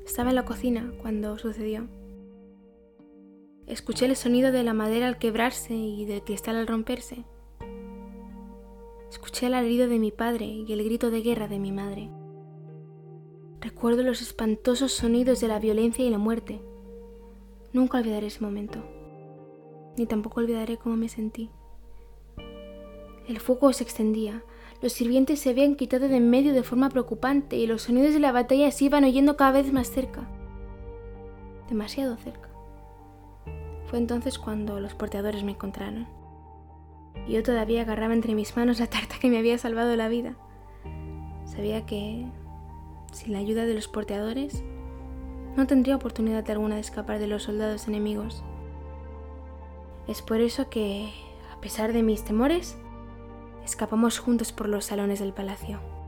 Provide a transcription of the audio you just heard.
Estaba en la cocina cuando sucedió. Escuché el sonido de la madera al quebrarse y del cristal al romperse. Escuché el alarido de mi padre y el grito de guerra de mi madre. Recuerdo los espantosos sonidos de la violencia y la muerte. Nunca olvidaré ese momento, ni tampoco olvidaré cómo me sentí. El fuego se extendía, los sirvientes se habían quitado de en medio de forma preocupante y los sonidos de la batalla se iban oyendo cada vez más cerca. Demasiado cerca. Fue entonces cuando los porteadores me encontraron. Y yo todavía agarraba entre mis manos la tarta que me había salvado la vida. Sabía que, sin la ayuda de los porteadores, no tendría oportunidad alguna de escapar de los soldados enemigos. Es por eso que, a pesar de mis temores, escapamos juntos por los salones del palacio.